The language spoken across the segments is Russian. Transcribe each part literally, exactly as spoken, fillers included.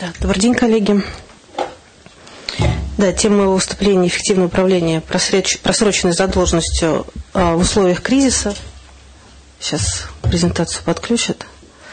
Да, добрый день, коллеги. Да, тема моего выступления — эффективное управление просроченной задолженностью в условиях кризиса. Сейчас презентацию подключат.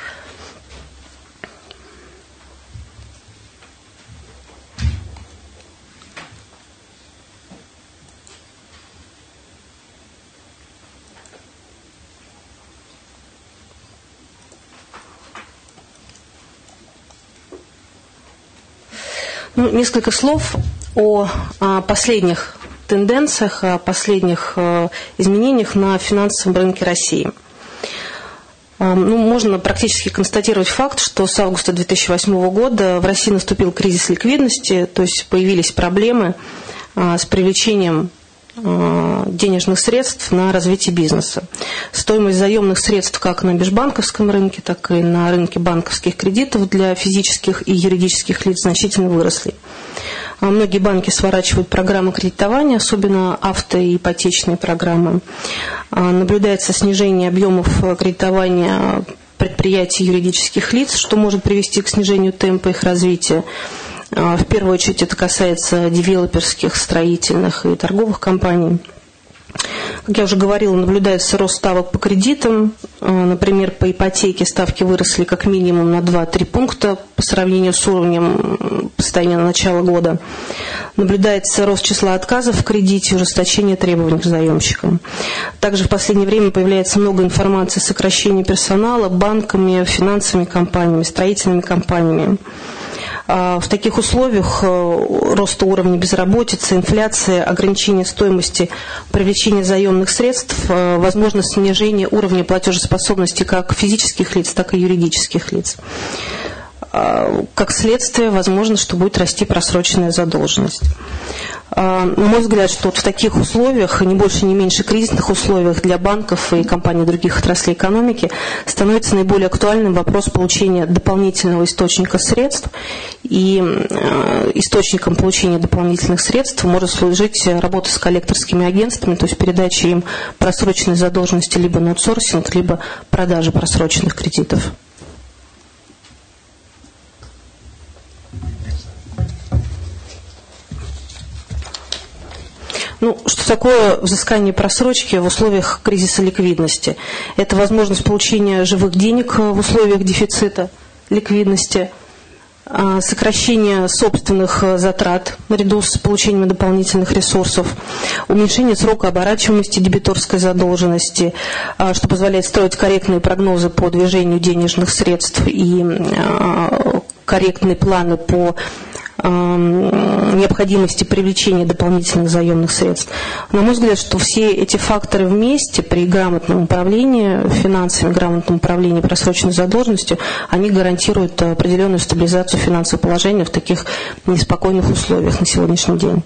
Ну, несколько слов о, о последних тенденциях, о последних э, изменениях на финансовом рынке России. Э, ну, можно практически констатировать факт, что с августа две тысячи восьмого года в России наступил кризис ликвидности, то есть появились проблемы э, с привлечением э, денежных средств на развитие бизнеса. Стоимость заемных средств как на межбанковском рынке, так и на рынке банковских кредитов для физических и юридических лиц значительно выросли. Многие банки сворачивают программы кредитования, особенно авто- и ипотечные программы. Наблюдается снижение объемов кредитования предприятий юридических лиц, что может привести к снижению темпа их развития. В первую очередь это касается девелоперских, строительных и торговых компаний. Как я уже говорила, наблюдается рост ставок по кредитам. Например, по ипотеке ставки выросли как минимум на два-три пункта по сравнению с уровнем по состоянию на начало года. Наблюдается рост числа отказов в кредите, ужесточение требований к заемщикам. Также в последнее время появляется много информации о сокращении персонала банками, финансовыми компаниями, строительными компаниями. В таких условиях роста уровня безработицы, инфляции, ограничения стоимости привлечения заемных средств, возможно снижение уровня платежеспособности как физических лиц, так и юридических лиц. Как следствие, возможно, что будет расти просроченная задолженность. На мой взгляд, что вот в таких условиях, не больше, не меньше кризисных условиях для банков и компаний других отраслей экономики становится наиболее актуальным вопрос получения дополнительного источника средств. И источником получения дополнительных средств может служить работа с коллекторскими агентствами, то есть передача им просроченной задолженности либо на аутсорсинг, либо продажа просроченных кредитов. Ну, что такое взыскание просрочки в условиях кризиса ликвидности? Это возможность получения живых денег в условиях дефицита ликвидности, сокращение собственных затрат наряду с получением дополнительных ресурсов, уменьшение срока оборачиваемости дебиторской задолженности, что позволяет строить корректные прогнозы по движению денежных средств и корректные планы по необходимости привлечения дополнительных заемных средств. На мой взгляд, что все эти факторы вместе при грамотном управлении финансами, грамотном управлении просроченной задолженностью, они гарантируют определенную стабилизацию финансового положения в таких неспокойных условиях на сегодняшний день.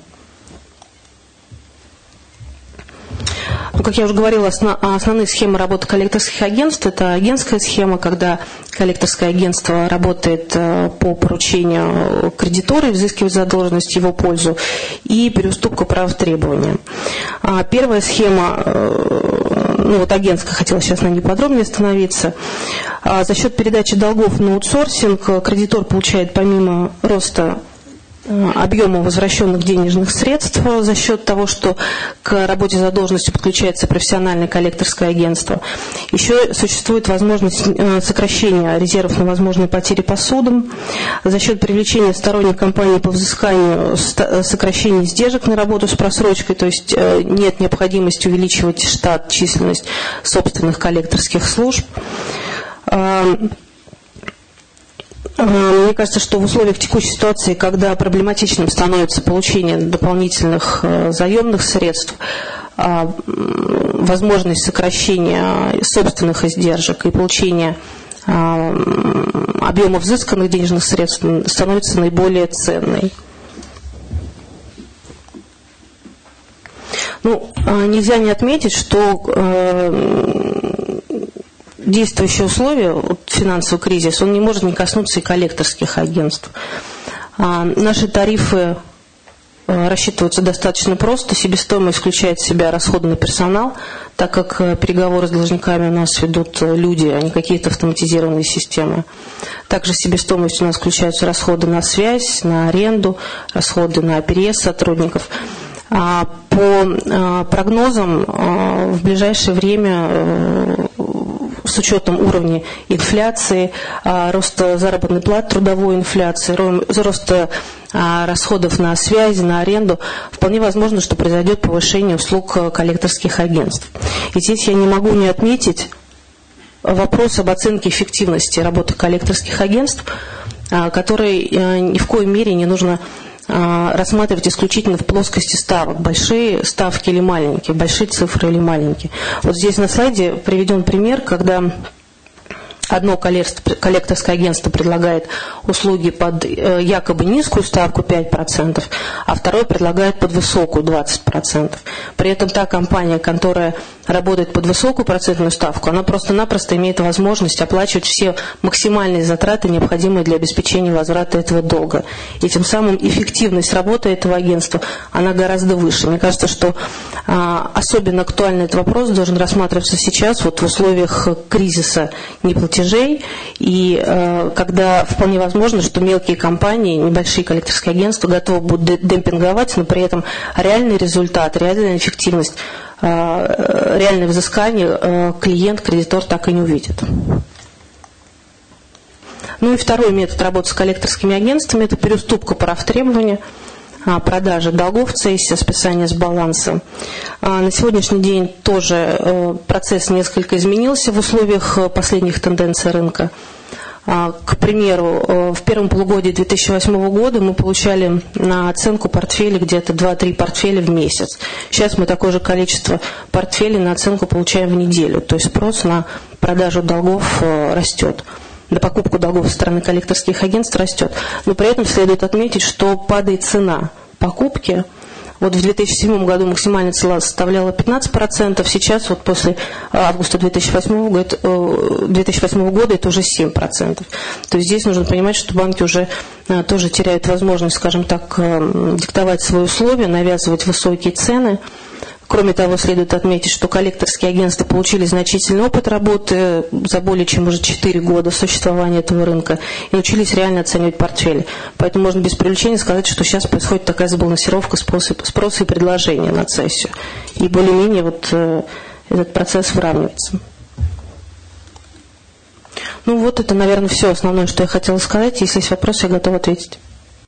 Ну, как я уже говорила, основные схемы работы коллекторских агентств – это агентская схема, когда коллекторское агентство работает по поручению кредитора и взыскивает задолженность в его пользу, и переуступка прав требования. Первая схема, ну вот агентская, хотела сейчас на ней подробнее остановиться. За счет передачи долгов на аутсорсинг кредитор получает помимо роста объема возвращенных денежных средств за счет того, что к работе задолженностью подключается профессиональное коллекторское агентство. Еще существует возможность сокращения резервов на возможные потери по судам за счет привлечения сторонних компаний по взысканию, сокращения издержек на работу с просрочкой, то есть нет необходимости увеличивать штат, численность собственных коллекторских служб. Мне кажется, что в условиях текущей ситуации, когда проблематичным становится получение дополнительных заемных средств, возможность сокращения собственных издержек и получения объема взысканных денежных средств становится наиболее ценной. Ну, нельзя не отметить, что действующие условия, вот, финансовый кризис, он не может не коснуться и коллекторских агентств. А, наши тарифы рассчитываются достаточно просто. Себестоимость включает в себя расходы на персонал, так как переговоры с должниками у нас ведут люди, а не какие-то автоматизированные системы. Также в себестоимость у нас включаются расходы на связь, на аренду, расходы на переезд сотрудников. По прогнозам в ближайшее время, с учетом уровня инфляции, роста заработной платы, трудовой инфляции, роста расходов на связь, на аренду, вполне возможно, что произойдет повышение услуг коллекторских агентств. И здесь я не могу не отметить вопрос об оценке эффективности работы коллекторских агентств, который ни в коей мере не нужно рассматривать исключительно в плоскости ставок, большие ставки или маленькие, большие цифры или маленькие. Вот здесь на слайде приведен пример, когда одно коллекторское агентство предлагает услуги под якобы низкую ставку пять процентов, а второе предлагает под высокую двадцать процентов. При этом та компания, которая работает под высокую процентную ставку, она просто-напросто имеет возможность оплачивать все максимальные затраты, необходимые для обеспечения возврата этого долга. И тем самым эффективность работы этого агентства, она гораздо выше. Мне кажется, что а, особенно актуальный этот вопрос должен рассматриваться сейчас, вот в условиях кризиса неплатежей, и а, когда вполне возможно, что мелкие компании, небольшие коллекторские агентства готовы будут демпинговать, но при этом реальный результат, реальная эффективность, реальное взыскание клиент, кредитор так и не увидит. Ну и второй метод работы с коллекторскими агентствами – это переуступка прав требования, продажа долгов в цессе, списание с баланса. На сегодняшний день тоже процесс несколько изменился в условиях последних тенденций рынка. К примеру, в первом полугодии две тысячи восьмого года мы получали на оценку портфеля где-то два-три портфеля в месяц. Сейчас мы такое же количество портфелей на оценку получаем в неделю. То есть спрос на продажу долгов растет. На покупку долгов со стороны коллекторских агентств растет. Но при этом следует отметить, что падает цена покупки. Вот в две тысячи седьмом году максимальная цена составляла пятнадцать процентов, сейчас вот после августа две тысячи восьмого года это уже семь процентов. То есть здесь нужно понимать, что банки уже тоже теряют возможность, скажем так, диктовать свои условия, навязывать высокие цены. Кроме того, следует отметить, что коллекторские агентства получили значительный опыт работы за более чем уже четыре года существования этого рынка и научились реально оценивать портфели. Поэтому можно без привлечения сказать, что сейчас происходит такая сбалансировка спроса и предложения на цессию. И более-менее вот этот процесс выравнивается. Ну вот это, наверное, все основное, что я хотела сказать. Если есть вопросы, я готова ответить.